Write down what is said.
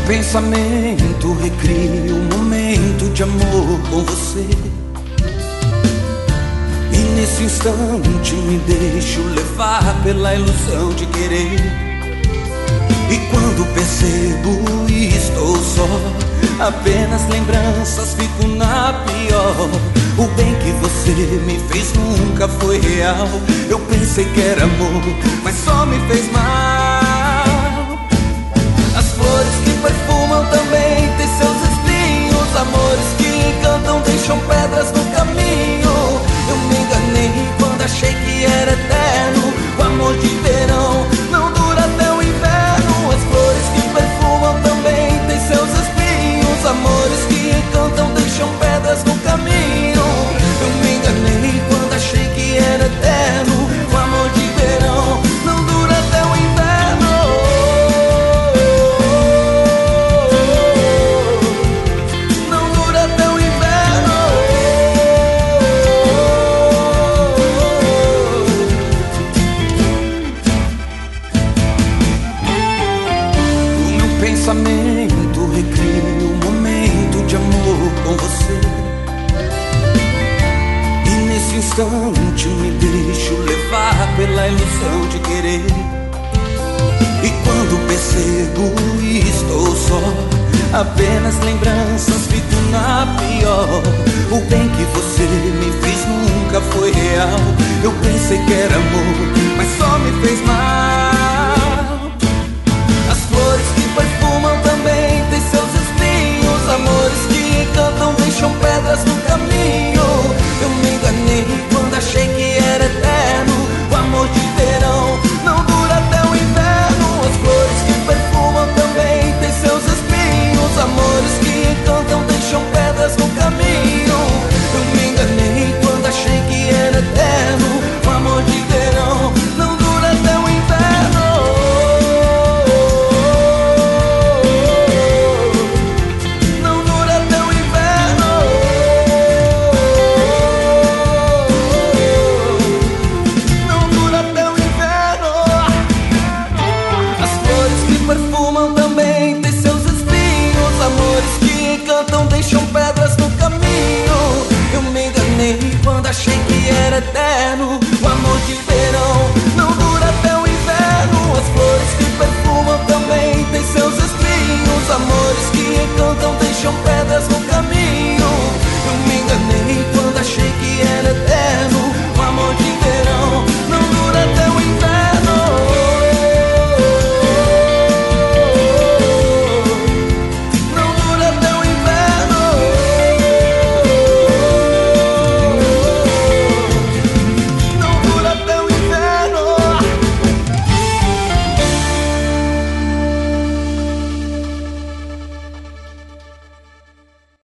pensamento recria um momento de amor com você. E nesse instante me deixo levar pela ilusão de querer. E quando percebo e estou só, apenas lembranças, fico na pior. O bem que você me fez nunca foi real. Eu pensei que era amor, mas só me fez mal. As flores que perfumam também têm seus espinhos. Amores que encantam deixam pedras no caminho. Eu me enganei quando achei que era eterno. O amor de verão não dura até o inverno. As flores que perfumam também têm seus espinhos. Amores que encantam deixam pedras no caminho. Eu me enganei quando achei que era eterno. O amor de verão não dura até o inverno. Não dura até o inverno. O meu pensamento recria um momento de amor com você. E nesse instante me deixo levar pela ilusão de querer. E quando percebo e estou só, apenas lembranças, fico na pior. O bem que você me fez nunca foi real. Eu pensei que era amor, mas só me fez mal.